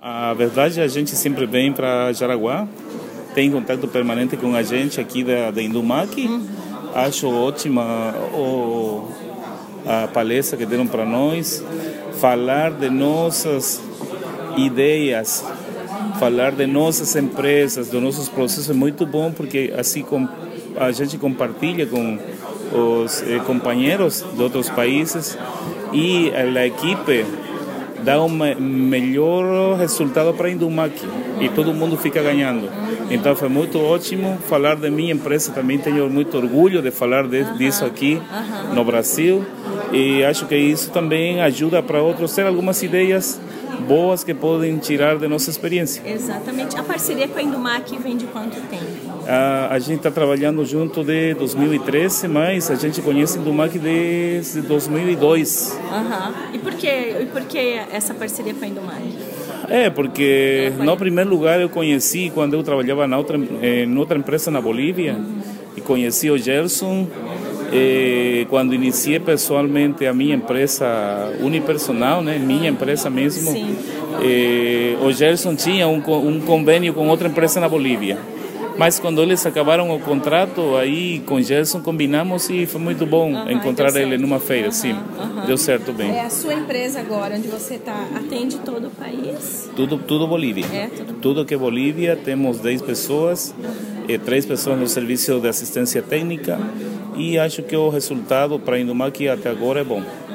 A verdade, a gente sempre vem para Jaraguá, tem contato permanente com a gente aqui da Indumac. Acho ótima a palestra que deram para nós, falar de nossas ideias, falar de nossas empresas, dos nossos processos é muito bom, porque assim a gente compartilha com os companheiros de outros países e a equipe dá um melhor resultado para a Indumac e todo mundo fica ganhando. Então foi muito ótimo falar de minha empresa, também tenho muito orgulho de falar disso aqui no Brasil, e acho que isso também ajuda para outros ter algumas ideias boas que podem tirar de nossa experiência. Exatamente. A parceria com a Indumac vem de quanto tempo? A gente está trabalhando junto de 2013, mas a gente conhece a Indumac desde 2002. E por que essa parceria com a Indumac? Porque no primeiro lugar eu conheci quando eu trabalhava em outra empresa na Bolívia, e conheci o Gerson. Quando iniciei pessoalmente a minha empresa unipersonal, né, minha empresa mesmo, o Gerson tinha um convênio com outra empresa na Bolívia. Mas quando eles acabaram o contrato, aí com o Gerson combinamos e foi muito bom encontrar ele numa feira. Deu certo bem. É a sua empresa agora, onde você está, atende todo o país? Tudo Bolívia. Tudo que é Bolívia, temos 10 pessoas, 3 pessoas no serviço de assistência técnica, e acho que o resultado para a Indumac até agora é bom.